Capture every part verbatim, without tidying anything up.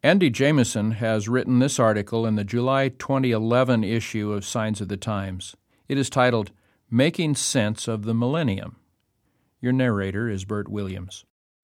Andy Jameson has written this article in the July twenty eleven issue of Signs of the Times. It is titled, Making Sense of the Millennium. Your narrator is Bert Williams.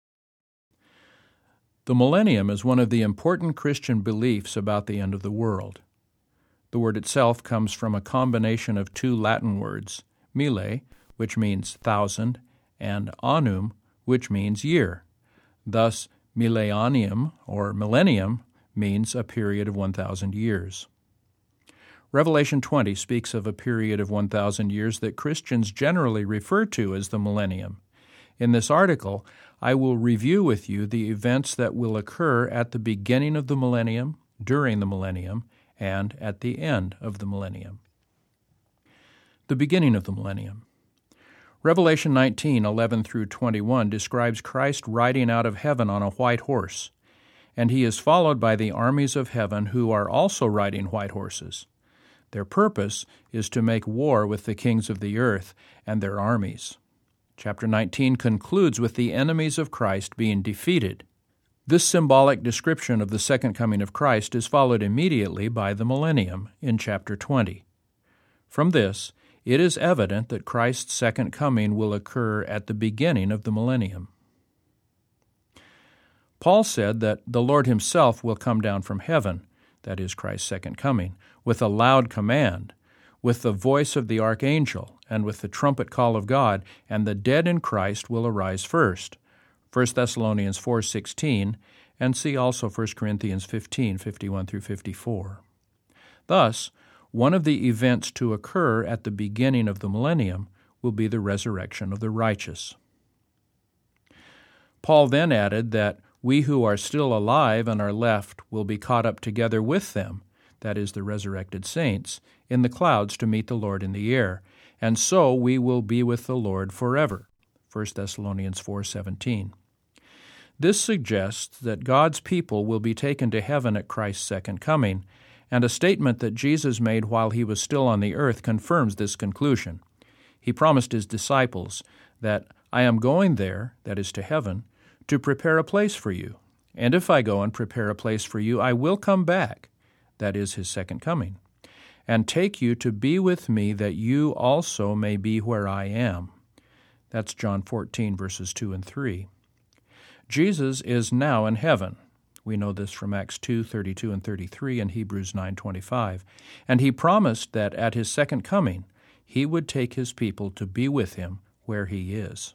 The millennium is one of the important Christian beliefs about the end of the world. The word itself comes from a combination of two Latin words, mille, which means thousand, and annum, which means year. Thus, millennium, or millennium, means a period of one thousand years. Revelation twenty speaks of a period of one thousand years that Christians generally refer to as the millennium. In this article, I will review with you the events that will occur at the beginning of the millennium, during the millennium, and at the end of the millennium. The beginning of the millennium. Revelation nineteen, eleven through twenty-one describes Christ riding out of heaven on a white horse, and he is followed by the armies of heaven who are also riding white horses. Their purpose is to make war with the kings of the earth and their armies. Chapter nineteen concludes with the enemies of Christ being defeated. This symbolic description of the second coming of Christ is followed immediately by the millennium in chapter twenty. From this, it is evident that Christ's second coming will occur at the beginning of the millennium. Paul said that the Lord himself will come down from heaven, that is Christ's second coming, with a loud command, with the voice of the archangel, and with the trumpet call of God, and the dead in Christ will arise first. First Thessalonians four sixteen, and see also First Corinthians fifteen fifty-one through fifty-four. Thus, one of the events to occur at the beginning of the millennium will be the resurrection of the righteous. Paul then added that we who are still alive and are left will be caught up together with them, that is, the resurrected saints, in the clouds to meet the Lord in the air, and so we will be with the Lord forever. First Thessalonians four seventeen. This suggests that God's people will be taken to heaven at Christ's second coming, and a statement that Jesus made while he was still on the earth confirms this conclusion. He promised his disciples that, I am going there, that is to heaven, to prepare a place for you. And if I go and prepare a place for you, I will come back, that is his second coming, and take you to be with me, that you also may be where I am. That's John fourteen, verses two and three. Jesus is now in heaven. We know this from Acts two thirty-two and thirty-three and Hebrews nine twenty-five. And he promised that at his second coming, he would take his people to be with him where he is.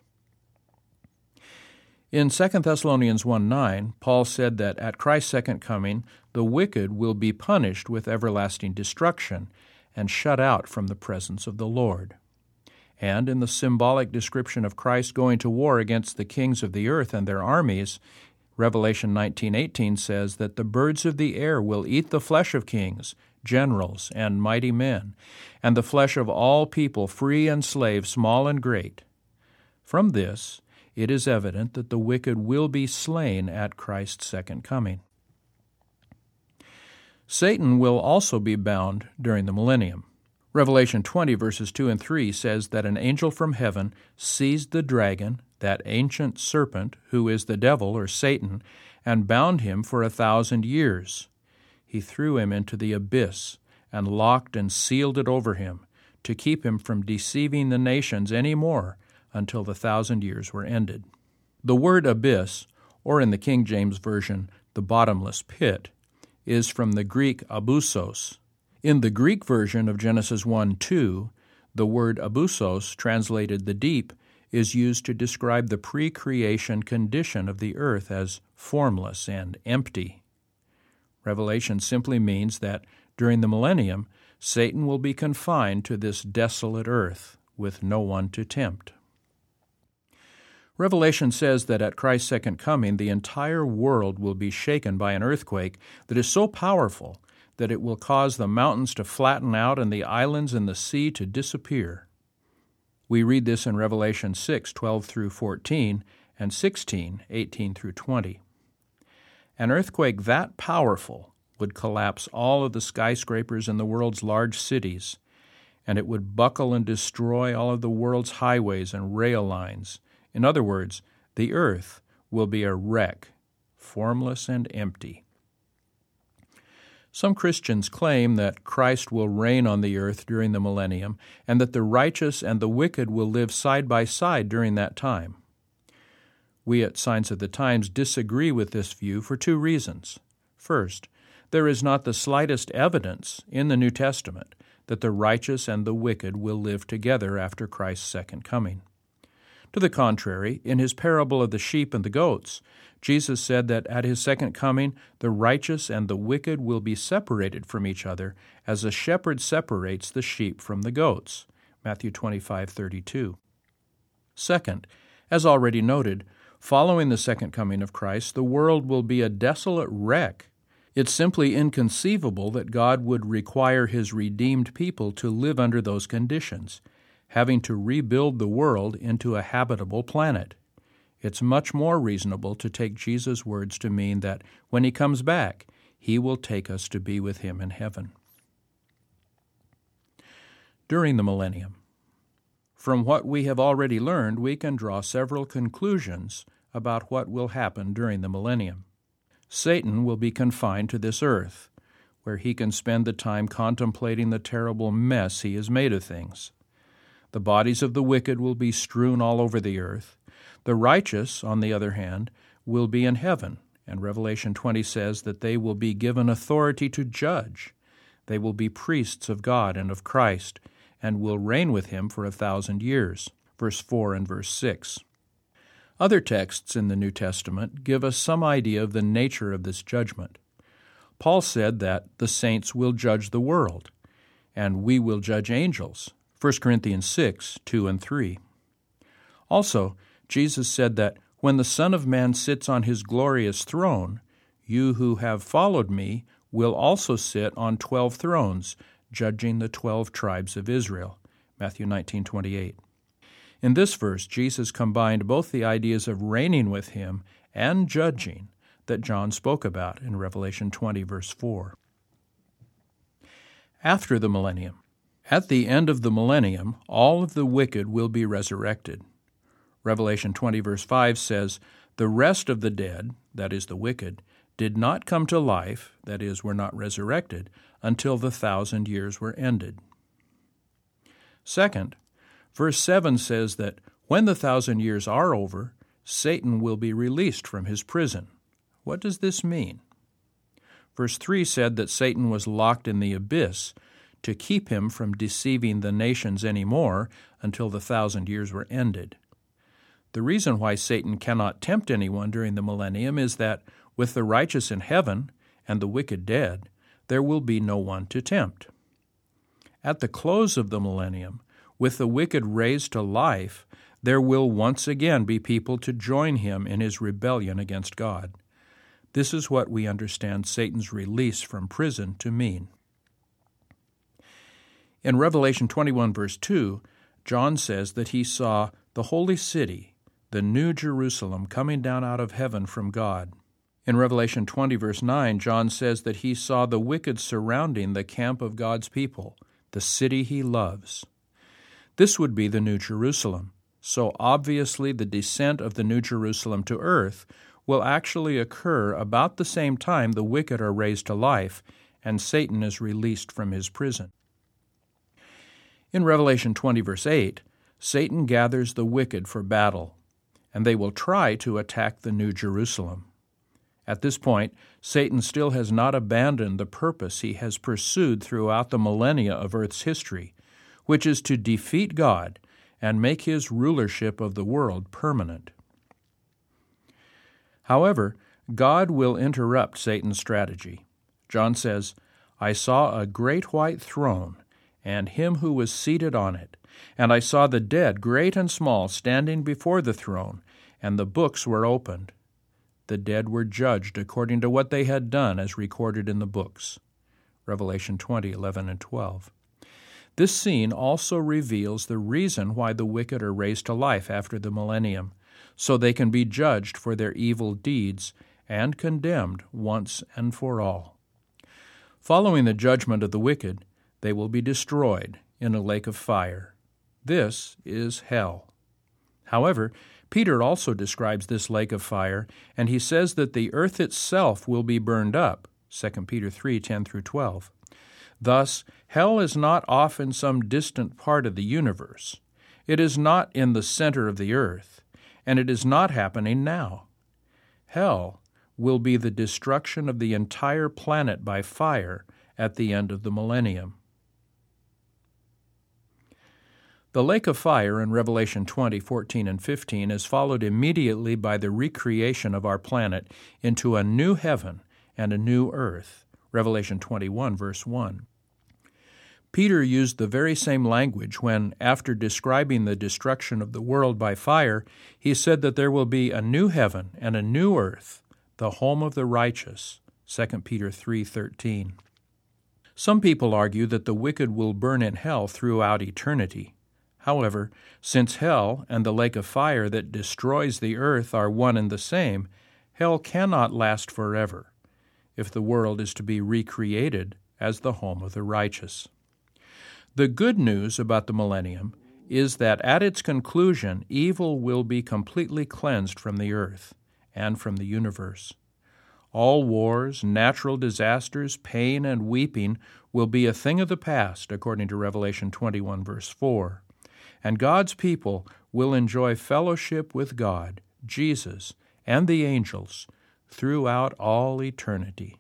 In Second Thessalonians one nine, Paul said that at Christ's second coming, the wicked will be punished with everlasting destruction and shut out from the presence of the Lord. And in the symbolic description of Christ going to war against the kings of the earth and their armies, Revelation nineteen eighteen says that the birds of the air will eat the flesh of kings, generals, and mighty men, and the flesh of all people, free and slave, small and great. From this, it is evident that the wicked will be slain at Christ's second coming. Satan will also be bound during the millennium. Revelation twenty, verses two and three says that an angel from heaven seized the dragon, that ancient serpent, who is the devil or Satan, and bound him for a thousand years. He threw him into the abyss and locked and sealed it over him to keep him from deceiving the nations any more until the thousand years were ended. The word abyss, or in the King James Version, the bottomless pit, is from the Greek abyssos. In the Greek version of Genesis one two, the word abyssos, translated the deep, is used to describe the pre-creation condition of the earth as formless and empty. Revelation simply means that during the millennium, Satan will be confined to this desolate earth with no one to tempt. Revelation says that at Christ's second coming, the entire world will be shaken by an earthquake that is so powerful that it will cause the mountains to flatten out and the islands in the sea to disappear. We read this in Revelation six, twelve through fourteen, and sixteen, eighteen through twenty. An earthquake that powerful would collapse all of the skyscrapers in the world's large cities, and it would buckle and destroy all of the world's highways and rail lines. In other words, the earth will be a wreck, formless and empty. Some Christians claim that Christ will reign on the earth during the millennium and that the righteous and the wicked will live side by side during that time. We at Signs of the Times disagree with this view for two reasons. First, there is not the slightest evidence in the New Testament that the righteous and the wicked will live together after Christ's second coming. To the contrary, in his parable of the sheep and the goats, Jesus said that at his second coming, the righteous and the wicked will be separated from each other, as a shepherd separates the sheep from the goats. Matthew twenty-five thirty-two. Second, as already noted, following the second coming of Christ, the world will be a desolate wreck. It's simply inconceivable that God would require his redeemed people to live under those conditions, having to rebuild the world into a habitable planet. It's much more reasonable to take Jesus' words to mean that when he comes back, he will take us to be with him in heaven. During the millennium. From what we have already learned, we can draw several conclusions about what will happen during the millennium. Satan will be confined to this earth, where he can spend the time contemplating the terrible mess he has made of things. The bodies of the wicked will be strewn all over the earth. The righteous, on the other hand, will be in heaven, and Revelation twenty says that they will be given authority to judge. They will be priests of God and of Christ, and will reign with him for a thousand years. Verse four and verse six. Other texts in the New Testament give us some idea of the nature of this judgment. Paul said that the saints will judge the world, and we will judge angels. First Corinthians six, two and three. Also, Jesus said that when the Son of Man sits on his glorious throne, you who have followed me will also sit on twelve thrones, judging the twelve tribes of Israel. Matthew nineteen twenty-eight. In this verse, Jesus combined both the ideas of reigning with him and judging that John spoke about in Revelation twenty, verse four. After the millennium. At the end of the millennium, all of the wicked will be resurrected. Revelation twenty, verse five says, "The rest of the dead, that is the wicked, did not come to life, that is, were not resurrected, until the thousand years were ended." Second, verse seven says that when the thousand years are over, Satan will be released from his prison. What does this mean? Verse three said that Satan was locked in the abyss to keep him from deceiving the nations any more until the thousand years were ended. The reason why Satan cannot tempt anyone during the millennium is that with the righteous in heaven and the wicked dead, there will be no one to tempt. At the close of the millennium, with the wicked raised to life, there will once again be people to join him in his rebellion against God. This is what we understand Satan's release from prison to mean. In Revelation twenty-one, verse two, John says that he saw the holy city, the new Jerusalem, coming down out of heaven from God. In Revelation twenty, verse nine, John says that he saw the wicked surrounding the camp of God's people, the city he loves. This would be the New Jerusalem, so obviously the descent of the New Jerusalem to earth will actually occur about the same time the wicked are raised to life and Satan is released from his prison. In Revelation twenty, verse eight, Satan gathers the wicked for battle, and they will try to attack the New Jerusalem. At this point, Satan still has not abandoned the purpose he has pursued throughout the millennia of earth's history, which is to defeat God and make his rulership of the world permanent. However, God will interrupt Satan's strategy. John says, "I saw a great white throne, and him who was seated on it. And I saw the dead, great and small, standing before the throne, and the books were opened. The dead were judged according to what they had done, as recorded in the books." Revelation twenty, eleven and twelve. This scene also reveals the reason why the wicked are raised to life after the millennium, so they can be judged for their evil deeds and condemned once and for all. Following the judgment of the wicked, they will be destroyed in a lake of fire. This is hell. However, Peter also describes this lake of fire, and he says that the earth itself will be burned up, Second Peter three, ten through twelve. Thus, hell is not off in some distant part of the universe. It is not in the center of the earth, and it is not happening now. Hell will be the destruction of the entire planet by fire at the end of the millennium. The lake of fire in Revelation twenty, fourteen, and fifteen is followed immediately by the recreation of our planet into a new heaven and a new earth. Revelation twenty-one, verse one. Peter used the very same language when, after describing the destruction of the world by fire, he said that there will be a new heaven and a new earth, the home of the righteous. Second Peter three, thirteen. Some people argue that the wicked will burn in hell throughout eternity. However, since hell and the lake of fire that destroys the earth are one and the same, hell cannot last forever, if the world is to be recreated as the home of the righteous. The good news about the millennium is that at its conclusion, evil will be completely cleansed from the earth and from the universe. All wars, natural disasters, pain, and weeping will be a thing of the past, according to Revelation twenty-one, verse four. And God's people will enjoy fellowship with God, Jesus, and the angels throughout all eternity.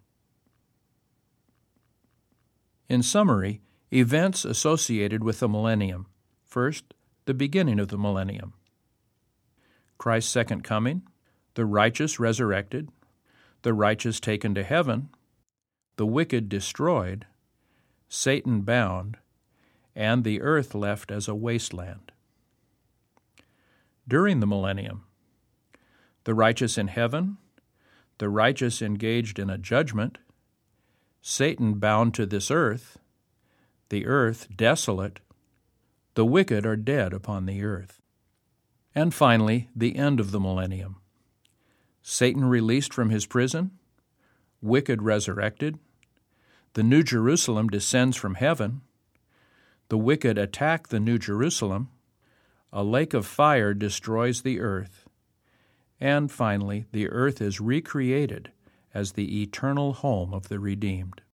In summary, events associated with the millennium. First, the beginning of the millennium. Christ's second coming, the righteous resurrected, the righteous taken to heaven, the wicked destroyed, Satan bound, and the earth left as a wasteland. During the millennium, the righteous in heaven, the righteous engaged in a judgment, Satan bound to this earth, the earth desolate, the wicked are dead upon the earth. And finally, the end of the millennium. Satan released from his prison, wicked resurrected, the New Jerusalem descends from heaven, the wicked attack the New Jerusalem, a lake of fire destroys the earth, and finally, the earth is recreated as the eternal home of the redeemed.